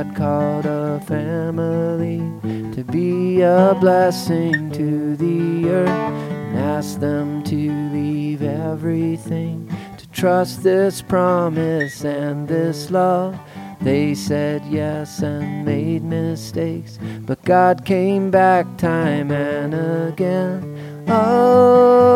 God called a family to be a blessing to the earth, and asked them to leave everything to trust this promise and this love. They said yes and made mistakes, but God came back time and again. Oh,